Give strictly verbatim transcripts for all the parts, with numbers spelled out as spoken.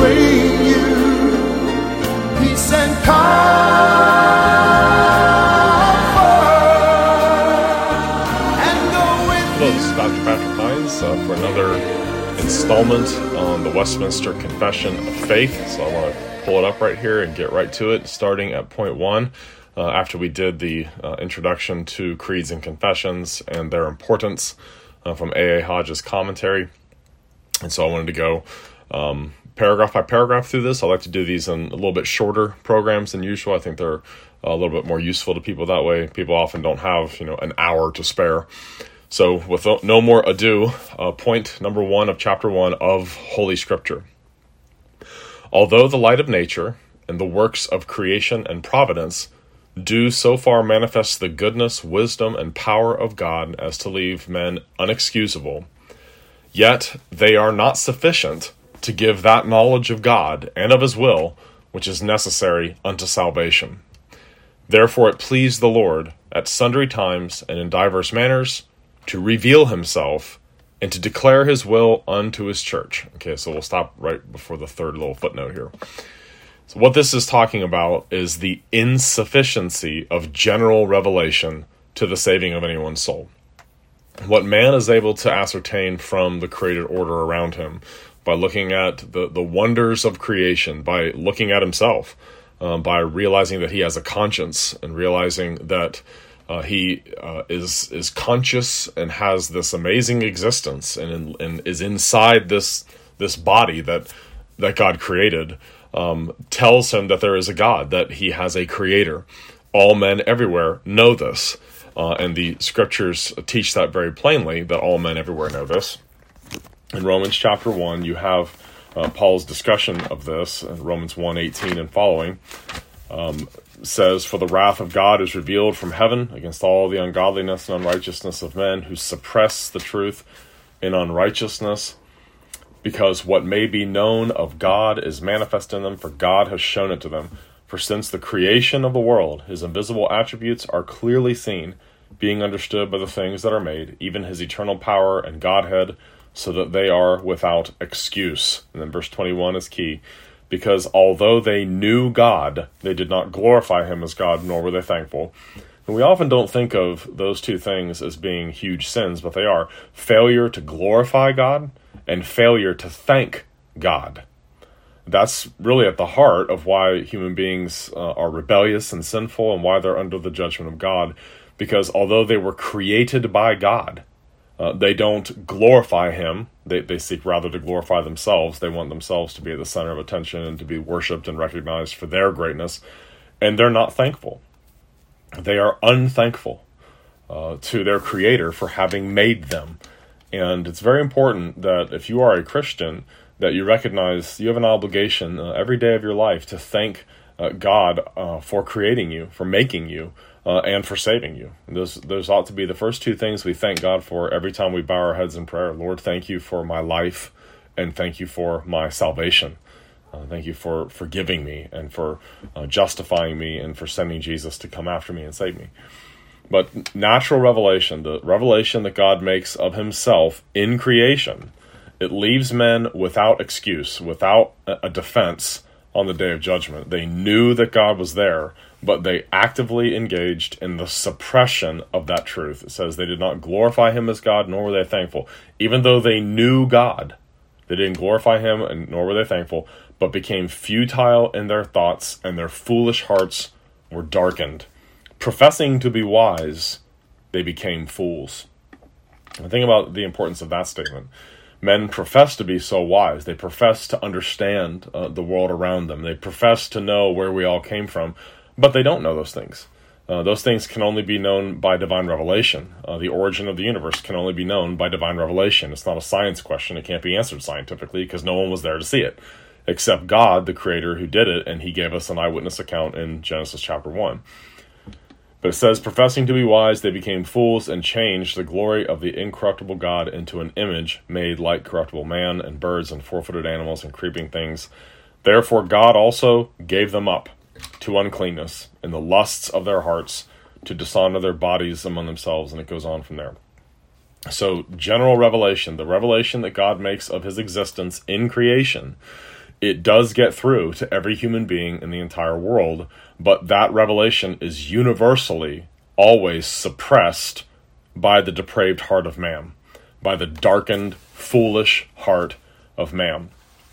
bring you peace and comfort. And go with Hello, this is Doctor Patrick Hines uh, for another installment on the Westminster Confession of Faith. So I want to pull it up right here and get right to it, starting at point one. Uh, after we did the uh, introduction to creeds and confessions and their importance uh, from A A Hodge's commentary. And so I wanted to go um, paragraph by paragraph through this. I like to do these in a little bit shorter programs than usual. I think they're a little bit more useful to people that way. People often don't have, you know, an hour to spare. So with no more ado, uh, point number one of chapter one of Holy Scripture. Although the light of nature and the works of creation and providence do so far manifest the goodness, wisdom, and power of God as to leave men unexcusable, yet they are not sufficient to give that knowledge of God and of his will which is necessary unto salvation. Therefore it pleased the Lord at sundry times and in divers manners to reveal himself and to declare his will unto his church. Okay, so we'll stop right before the third little footnote here. So what this is talking about is the insufficiency of general revelation to the saving of anyone's soul. What man is able to ascertain from the created order around him by looking at the, the wonders of creation, by looking at himself, um, by realizing that he has a conscience and realizing that uh, he uh, is is conscious and has this amazing existence and, in, and is inside this this body that that God created, um, tells him that there is a God, that he has a creator. All men everywhere know this. Uh, and the scriptures teach that very plainly, that all men everywhere know this. In Romans chapter one, you have uh, Paul's discussion of this, in Romans one eighteen and following, um, says, "For the wrath of God is revealed from heaven against all the ungodliness and unrighteousness of men who suppress the truth in unrighteousness, because what may be known of God is manifest in them, for God has shown it to them. For since the creation of the world, his invisible attributes are clearly seen, being understood by the things that are made, even his eternal power and Godhead, so that they are without excuse." And then verse twenty-one is key. "Because although they knew God, they did not glorify him as God, nor were they thankful." And we often don't think of those two things as being huge sins, but they are. Failure to glorify God and failure to thank God. That's really at the heart of why human beings uh, are rebellious and sinful and why they're under the judgment of God. Because although they were created by God, uh, they don't glorify him. They, they seek rather to glorify themselves. They want themselves to be at the center of attention and to be worshipped and recognized for their greatness. And they're not thankful. They are unthankful uh, to their Creator for having made them. And it's very important that if you are a Christian, that you recognize you have an obligation uh, every day of your life to thank uh, God uh, for creating you, for making you, uh, and for saving you. Those, those ought to be the first two things we thank God for every time we bow our heads in prayer. Lord, thank you for my life, and thank you for my salvation. Uh, thank you for forgiving me, and for uh, justifying me, and for sending Jesus to come after me and save me. But natural revelation, the revelation that God makes of himself in creation, it leaves men without excuse, without a defense on the day of judgment. They knew that God was there, but they actively engaged in the suppression of that truth. It says they did not glorify him as God, nor were they thankful. Even though they knew God, they didn't glorify him, and nor were they thankful, but became futile in their thoughts, and their foolish hearts were darkened. Professing to be wise, they became fools. And think about the importance of that statement. Men profess to be so wise. They profess to understand uh, the world around them. They profess to know where we all came from, but they don't know those things. Uh, those things can only be known by divine revelation. Uh, the origin of the universe can only be known by divine revelation. It's not a science question. It can't be answered scientifically because no one was there to see it, except God, the creator, who did it, and he gave us an eyewitness account in Genesis chapter one. But it says, professing to be wise, they became fools and changed the glory of the incorruptible God into an image made like corruptible man and birds and four-footed animals and creeping things. Therefore God also gave them up to uncleanness in the lusts of their hearts, to dishonor their bodies among themselves, and it goes on from there. So general revelation, the revelation that God makes of his existence in creation, It does get through to every human being in the entire world, but that revelation is universally always suppressed by the depraved heart of man, by the darkened, foolish heart of man.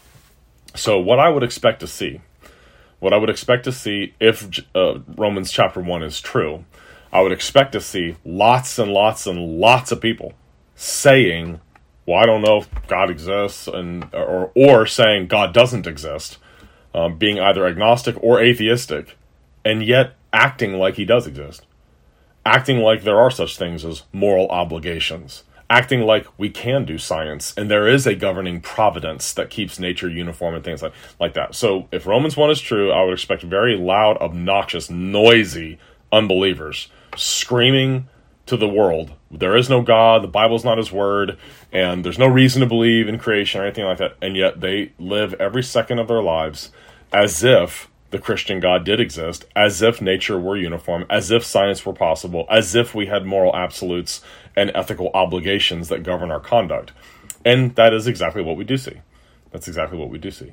So what I would expect to see, what I would expect to see if uh, Romans chapter one is true, I would expect to see lots and lots and lots of people saying, well, I don't know if God exists, and or or saying God doesn't exist, um, being either agnostic or atheistic, and yet acting like he does exist. Acting like there are such things as moral obligations. Acting like we can do science, and there is a governing providence that keeps nature uniform and things like, like that. So if Romans one is true, I would expect very loud, obnoxious, noisy unbelievers screaming to the world, there is no God, the Bible's not his word, and there's no reason to believe in creation or anything like that, and yet they live every second of their lives as if the Christian God did exist, as if nature were uniform, as if science were possible, as if we had moral absolutes and ethical obligations that govern our conduct. And that is exactly what we do see. That's exactly what we do see.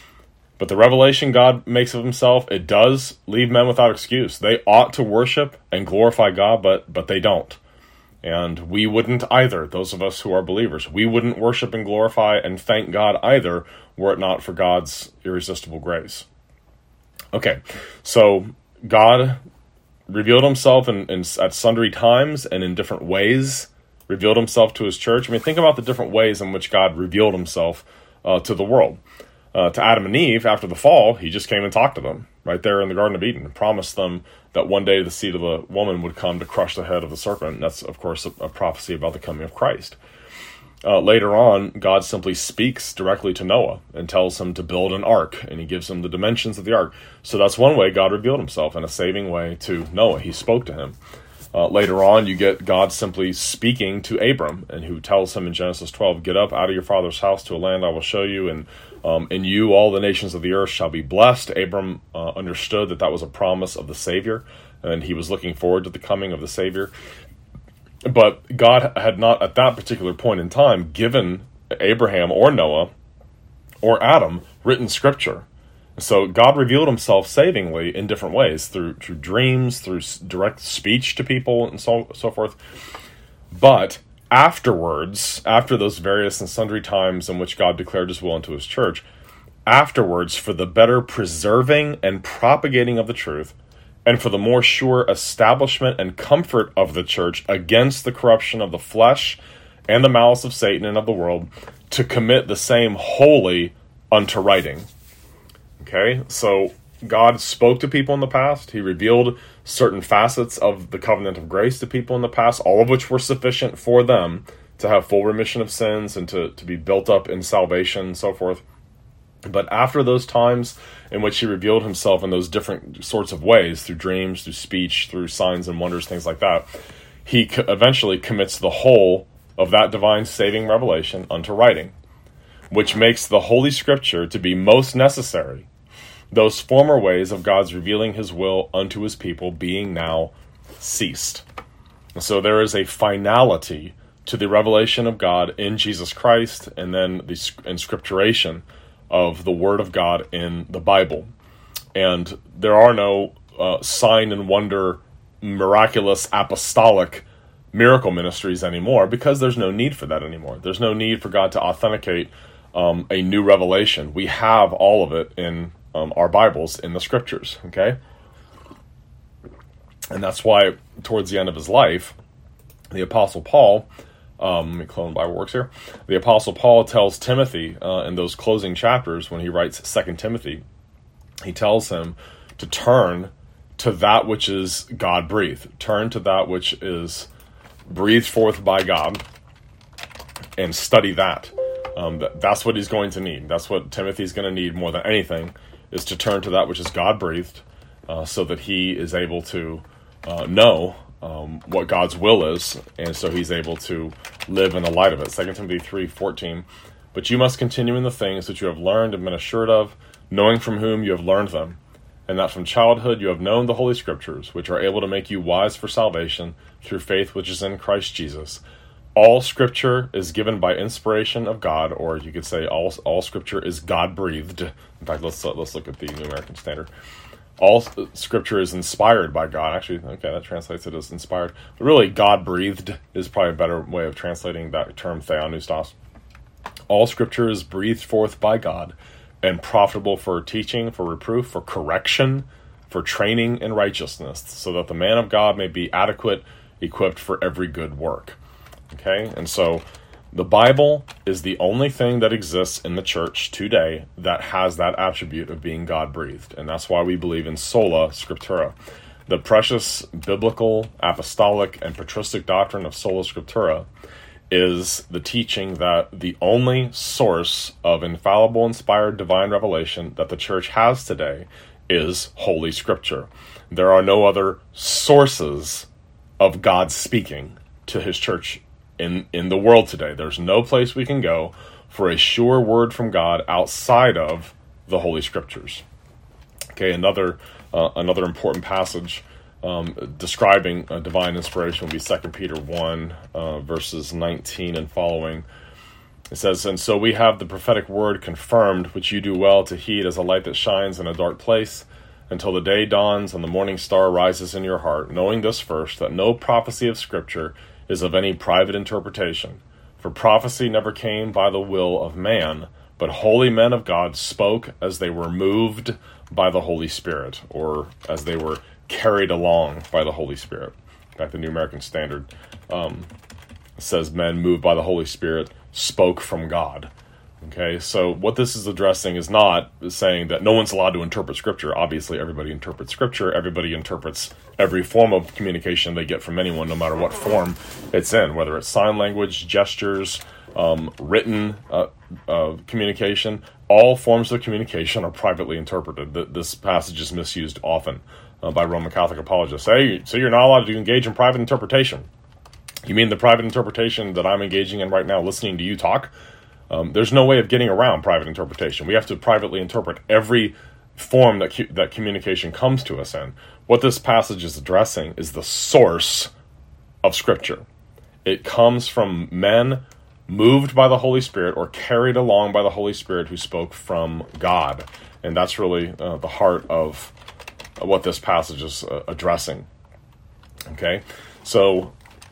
But the revelation God makes of himself, it does leave men without excuse. They ought to worship and glorify God, but but they don't. And we wouldn't either, those of us who are believers. We wouldn't worship and glorify and thank God either, were it not for God's irresistible grace. Okay, so God revealed himself in, in, at sundry times and in different ways, revealed himself to his church. I mean, think about the different ways in which God revealed himself uh, to the world. Uh, to Adam and Eve, after the fall, he just came and talked to them right there in the Garden of Eden and promised them that one day the seed of the woman would come to crush the head of the serpent. And that's, of course, a, a prophecy about the coming of Christ. Uh, later on, God simply speaks directly to Noah and tells him to build an ark, and he gives him the dimensions of the ark. So that's one way God revealed himself, in a saving way to Noah. He spoke to him. Uh, later on, you get God simply speaking to Abram, and who tells him in Genesis twelve, get up out of your father's house to a land I will show you, and um, in you all the nations of the earth shall be blessed. Abram uh, understood that that was a promise of the Savior, and he was looking forward to the coming of the Savior. But God had not, at that particular point in time, given Abraham or Noah or Adam written scripture. So God revealed himself savingly in different ways, through through dreams, through direct speech to people, and so so forth. But afterwards, after those various and sundry times in which God declared his will unto his church, afterwards, for the better preserving and propagating of the truth, and for the more sure establishment and comfort of the church against the corruption of the flesh and the malice of Satan and of the world, to commit the same wholly unto writing. Okay, so God spoke to people in the past. He revealed certain facets of the covenant of grace to people in the past, all of which were sufficient for them to have full remission of sins and to, to be built up in salvation and so forth. But after those times in which he revealed himself in those different sorts of ways, through dreams, through speech, through signs and wonders, things like that, he co- eventually commits the whole of that divine saving revelation unto writing, which makes the Holy Scripture to be most necessary, those former ways of God's revealing his will unto his people being now ceased. So there is a finality to the revelation of God in Jesus Christ, and then the inscripturation of the Word of God in the Bible. And there are no uh, sign and wonder, miraculous, apostolic miracle ministries anymore, because there's no need for that anymore. There's no need for God to authenticate um, a new revelation. We have all of it in um, our Bibles, in the Scriptures, okay? And that's why, towards the end of his life, the Apostle Paul, Um, let me clone Bible works here. The Apostle Paul tells Timothy uh, in those closing chapters, when he writes Second Timothy, he tells him to turn to that which is God-breathed. Turn to that which is breathed forth by God and study that. Um, that that's what he's going to need. That's what Timothy's going to need more than anything, is to turn to that which is God-breathed uh, so that he is able to uh, know Um, what God's will is, and so he's able to live in the light of it. Second Timothy three fourteen, but you must continue in the things that you have learned and been assured of, knowing from whom you have learned them, and that from childhood you have known the Holy Scriptures, which are able to make you wise for salvation through faith which is in Christ Jesus. all Scripture is given by inspiration of God, or you could say all all Scripture is God-breathed. In fact, let's uh, let's look at the New American Standard. All Scripture is inspired by God. Actually, okay, that translates it as inspired. But really, God-breathed is probably a better way of translating that term, theopneustos. All Scripture is breathed forth by God and profitable for teaching, for reproof, for correction, for training in righteousness, so that the man of God may be adequate, equipped for every good work. Okay, and so the Bible is the only thing that exists in the church today that has that attribute of being God-breathed, and that's why we believe in sola scriptura. The precious biblical, apostolic, and patristic doctrine of sola scriptura is the teaching that the only source of infallible, inspired divine revelation that the church has today is Holy Scripture. There are no other sources of God speaking to his church in, in the world today. There's no place we can go for a sure word from God outside of the Holy Scriptures. Okay, another uh, another important passage um, describing uh, divine inspiration will be Second Peter one, uh, verses nineteen and following. It says, "And so we have the prophetic word confirmed, which you do well to heed as a light that shines in a dark place, until the day dawns and the morning star rises in your heart, knowing this first, that no prophecy of Scripture is of any private interpretation. For prophecy never came by the will of man, but holy men of God spoke as they were moved by the Holy Spirit," or as they were carried along by the Holy Spirit. In fact, the New American Standard um, says men moved by the Holy Spirit spoke from God. Okay, so what this is addressing is not saying that no one's allowed to interpret Scripture. Obviously, everybody interprets Scripture. Everybody interprets every form of communication they get from anyone, no matter what form it's in, whether it's sign language, gestures, um, written uh, uh, communication. All forms of communication are privately interpreted. This passage is misused often uh, by Roman Catholic apologists. Hey, so you're not allowed to engage in private interpretation. You mean the private interpretation that I'm engaging in right now, listening to you talk? Um, there's no way of getting around private interpretation. We have to privately interpret every form that cu- that communication comes to us in. What this passage is addressing is the source of Scripture. It comes from men moved by the Holy Spirit or carried along by the Holy Spirit who spoke from God. And that's really uh, the heart of uh, what this passage is uh, addressing. Okay? So,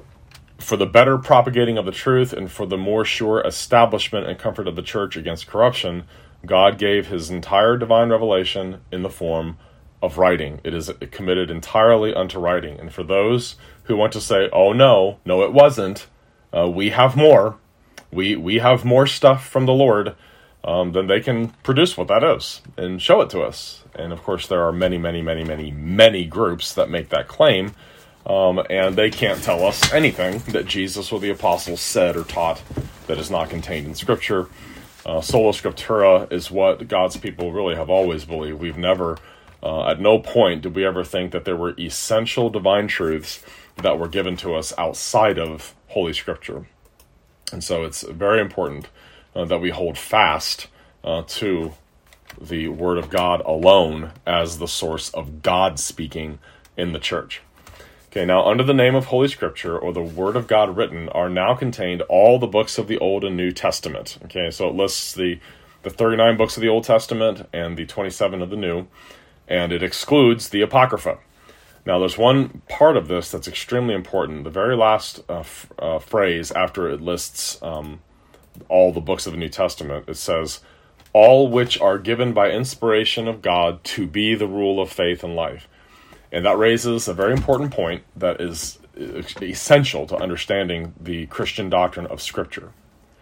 for the better propagating of the truth and for the more sure establishment and comfort of the church against corruption, God gave his entire divine revelation in the form of writing. It is committed entirely unto writing. And for those who want to say, oh no, no it wasn't, uh, we have more, we we have more stuff from the Lord, um, then they can produce what that is and show it to us. And of course there are many, many, many, many, many groups that make that claim. Um, and they can't tell us anything that Jesus or the apostles said or taught that is not contained in Scripture. Uh, Sola Scriptura is what God's people really have always believed. We've never, uh, at no point did we ever think that there were essential divine truths that were given to us outside of Holy Scripture. And so it's very important uh, that we hold fast uh, to the Word of God alone as the source of God speaking in the church. Okay, now under the name of Holy Scripture, or the Word of God written, are now contained all the books of the Old and New Testament. Okay, so it lists the, the thirty-nine books of the Old Testament and the twenty-seven of the New, and it excludes the Apocrypha. Now there's one part of this that's extremely important. The very last uh, f- uh, phrase after it lists um, all the books of the New Testament, it says, all which are given by inspiration of God to be the rule of faith and life. And that raises a very important point that is essential to understanding the Christian doctrine of Scripture.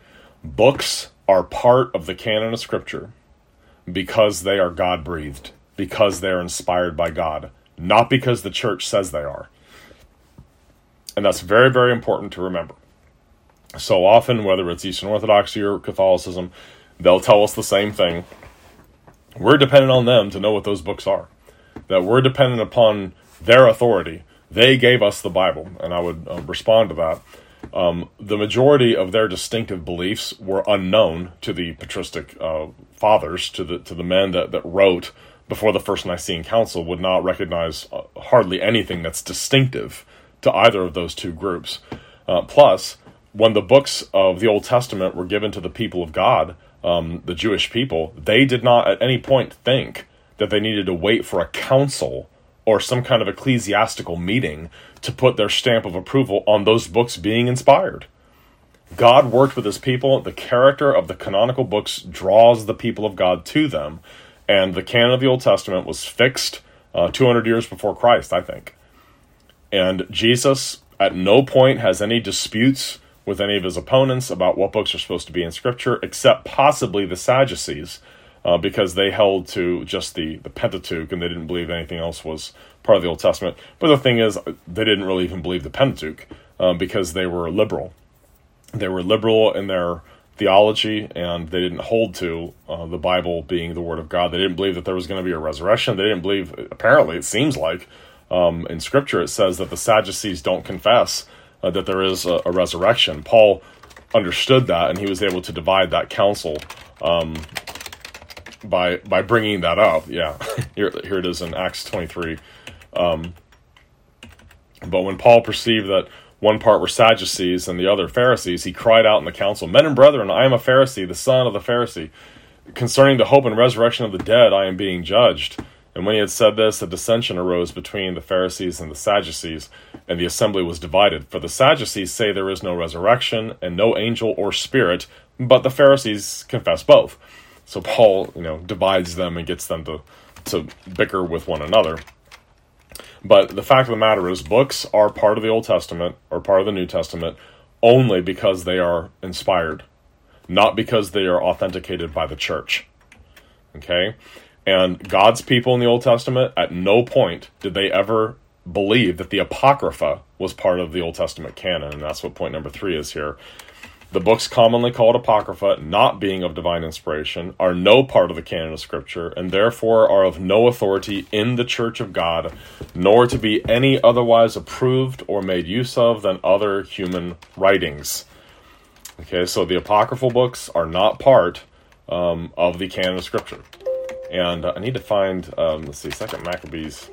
Books are part of the canon of Scripture because they are God-breathed, because they're inspired by God, not because the church says they are. And that's very, very important to remember. So often, whether it's Eastern Orthodoxy or Catholicism, they'll tell us the same thing. We're dependent on them to know what those books are. That we're dependent upon their authority. They gave us the Bible, and I would uh, respond to that. Um, the majority of their distinctive beliefs were unknown to the patristic uh, fathers, to the to the men that, that wrote before the First Nicene Council, would not recognize uh, hardly anything that's distinctive to either of those two groups. Uh, plus, when the books of the Old Testament were given to the people of God, um, the Jewish people, they did not at any point think that they needed to wait for a council or some kind of ecclesiastical meeting to put their stamp of approval on those books being inspired. God worked with his people. The character of the canonical books draws the people of God to them. And the canon of the Old Testament was fixed uh, two hundred years before Christ, I think. And Jesus at no point has any disputes with any of his opponents about what books are supposed to be in Scripture, except possibly the Sadducees, uh, because they held to just the, the Pentateuch, and they didn't believe anything else was part of the Old Testament. But the thing is, they didn't really even believe the Pentateuch, um, because they were liberal. They were liberal in their theology, and they didn't hold to uh, the Bible being the Word of God. They didn't believe that there was going to be a resurrection. They didn't believe, apparently it seems like, um, in Scripture it says that the Sadducees don't confess uh, that there is a, a resurrection. Paul understood that, and he was able to divide that council um, by by bringing that up. Yeah, here, here it is in Acts twenty-three. Um, but when Paul perceived that one part were Sadducees and the other Pharisees, he cried out in the council, "Men and brethren, I am a Pharisee, the son of the Pharisee. Concerning the hope and resurrection of the dead, I am being judged." And when he had said this, a dissension arose between the Pharisees and the Sadducees, and the assembly was divided. For the Sadducees say there is no resurrection, and no angel or spirit, but the Pharisees confess both. So Paul, you know, divides them and gets them to, to bicker with one another. But the fact of the matter is, books are part of the Old Testament or part of the New Testament only because they are inspired, not because they are authenticated by the church. Okay? And God's people in the Old Testament, at no point did they ever believe that the Apocrypha was part of the Old Testament canon, and that's what point number three is here. The books commonly called Apocrypha, not being of divine inspiration, are no part of the canon of Scripture, and therefore are of no authority in the Church of God, nor to be any otherwise approved or made use of than other human writings. Okay, so the Apocryphal books are not part um, of the canon of Scripture. And uh, I need to find, um, let's see, Second Maccabees.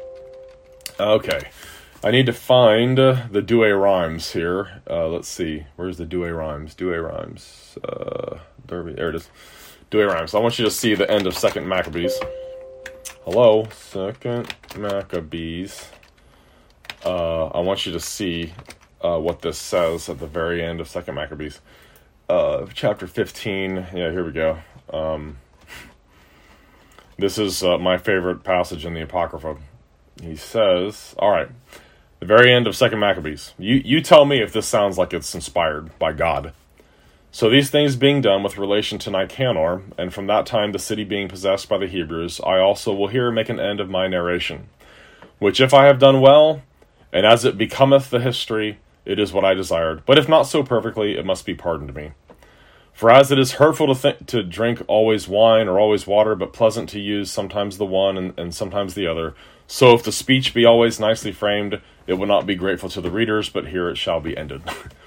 Okay. I need to find uh, the Douay-Rheims here. Uh, let's see. Where's the Douay-Rheims? Douay-Rheims. Uh, Derby. There it is. Douay-Rheims. I want you to see the end of Second Maccabees. Hello. Second Maccabees. Uh, I want you to see uh, what this says at the very end of Second Maccabees. Uh, chapter fifteen. Yeah, here we go. Um, this is uh, my favorite passage in the Apocrypha. He says, all right, the very end of Second Maccabees. You you tell me if this sounds like it's inspired by God. So these things being done with relation to Nicanor, and from that time the city being possessed by the Hebrews, I also will here make an end of my narration. Which if I have done well, and as it becometh the history, it is what I desired. But if not so perfectly, it must be pardoned me. For as it is hurtful to think, to drink always wine or always water, but pleasant to use sometimes the one and, and sometimes the other, so if the speech be always nicely framed, it will not be grateful to the readers, but here it shall be ended.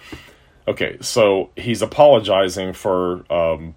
Okay, so he's apologizing for um,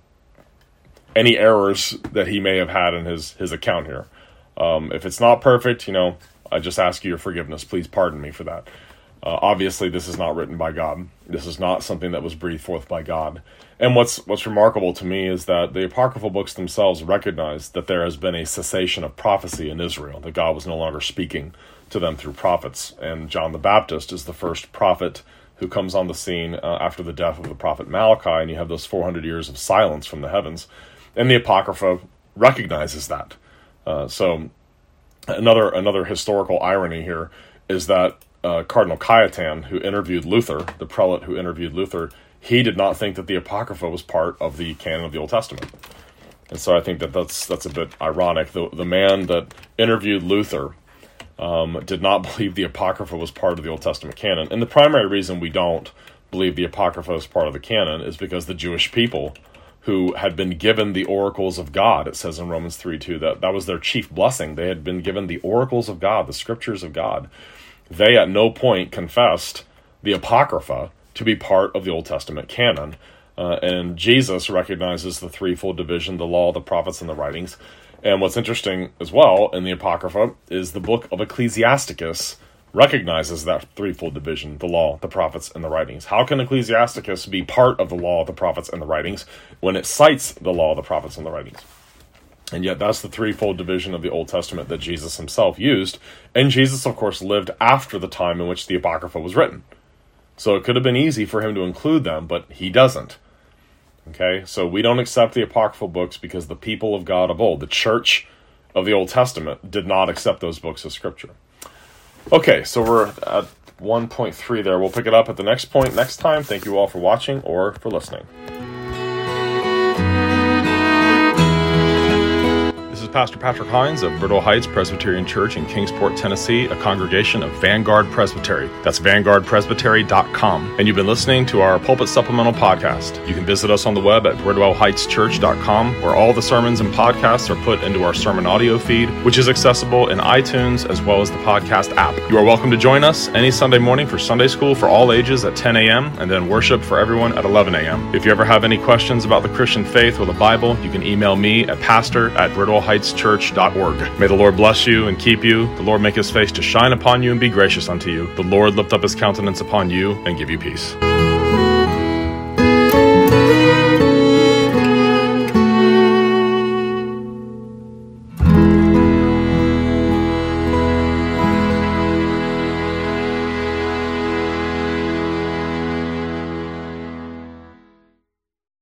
any errors that he may have had in his, his account here. Um, if it's not perfect, you know, I just ask you your forgiveness. Please pardon me for that. Uh, obviously, this is not written by God. This is not something that was breathed forth by God. And what's what's remarkable to me is that the apocryphal books themselves recognize that there has been a cessation of prophecy in Israel, that God was no longer speaking to them through prophets. And John the Baptist is the first prophet who comes on the scene uh, after the death of the prophet Malachi, and you have those four hundred years of silence from the heavens. And the Apocrypha recognizes that. Uh, so another another historical irony here is that uh, Cardinal Cajetan, who interviewed Luther, the prelate who interviewed Luther, he did not think that the Apocrypha was part of the canon of the Old Testament. And so I think that that's, that's a bit ironic. The, the man that interviewed Luther um, did not believe the Apocrypha was part of the Old Testament canon. And the primary reason we don't believe the Apocrypha is part of the canon is because the Jewish people who had been given the oracles of God, it says in Romans three two, that that was their chief blessing. They had been given the oracles of God, the scriptures of God. They at no point confessed the Apocrypha to be part of the Old Testament canon. Uh, and Jesus recognizes the threefold division, the law, the prophets, and the writings. And what's interesting as well in the Apocrypha is the book of Ecclesiasticus recognizes that threefold division, the law, the prophets, and the writings. How can Ecclesiasticus be part of the law, the prophets, and the writings when it cites the law, the prophets, and the writings? And yet that's the threefold division of the Old Testament that Jesus himself used. And Jesus, of course, lived after the time in which the Apocrypha was written. So it could have been easy for him to include them, but he doesn't. Okay, so we don't accept the Apocryphal books because the people of God of old, the church of the Old Testament, did not accept those books as scripture. Okay, so we're at one point three there. We'll pick it up at the next point next time. Thank you all for watching or for listening. Pastor Patrick Hines of Brittle Heights Presbyterian Church in Kingsport, Tennessee, a congregation of Vanguard Presbytery. That's vanguard presbytery dot com. And you've been listening to our Pulpit Supplemental podcast. You can visit us on the web at bridwell heights church dot com, where all the sermons and podcasts are put into our sermon audio feed, which is accessible in iTunes as well as the podcast app. You are welcome to join us any Sunday morning for Sunday school for all ages at ten a.m. and then worship for everyone at eleven a.m. If you ever have any questions about the Christian faith or the Bible, you can email me at pastor at bridwell heights church dot org. May the Lord bless you and keep you. The Lord make his face to shine upon you and be gracious unto you. The Lord lift up his countenance upon you and give you peace.